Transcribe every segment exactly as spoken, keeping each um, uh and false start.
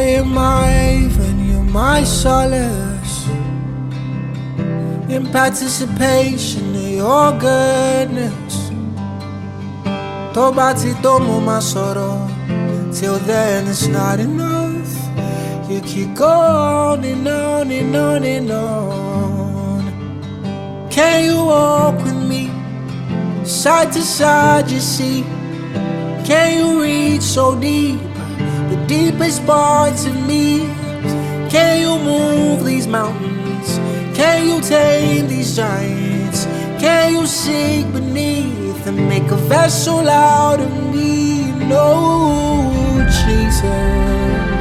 you're my haven, you're my solace. In participation of your goodness. Tó bá ti tó mo máa sọ̀rọ̀. Till then it's not enough. You keep going and on and on and on. Can you walk with me? Side to side you see. Can you reach so deep? The deepest parts of me. Can you move these mountains? Can you tame these giants? Can you sink beneath and make a vessel out of me? No, Jesus.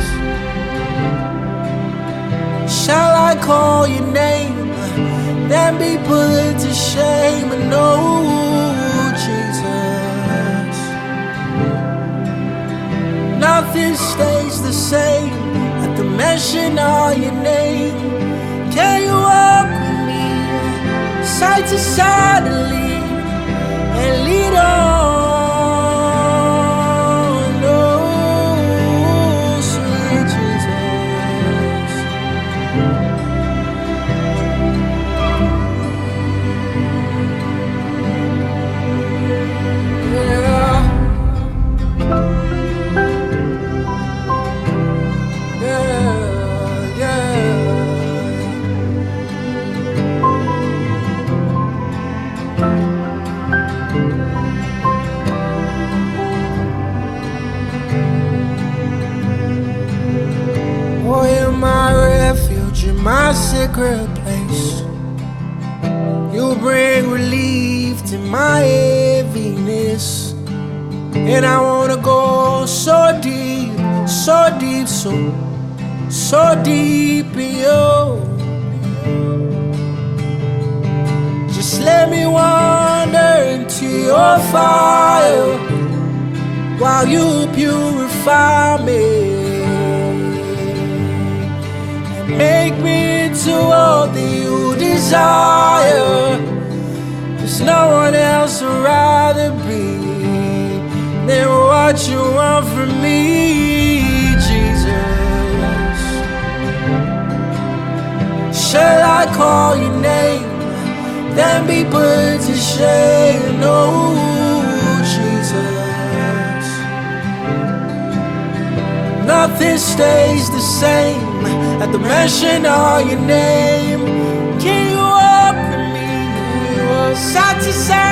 Shall I call your name, then be put to shame? No, Jesus. Nothing stays the same at the mention of your name. Can you walk with me, side to side and lead, and lead on? Oh, sweet Jesus. Yeah. Yeah, yeah. Oh, you're my refuge, you're my secret place. You bring relief to my heaviness. And I wanna go so deep, so deep, so, so deep in you. Just let me wander into your fire while you purify me. Make me into all that you desire. There's no one else I'd rather be than what you want from me, Jesus. Shall I call your name, then be put to shame? No, Jesus. Nothing stays the same at the mention of your name. Can you walk with me? Can you walk side to side?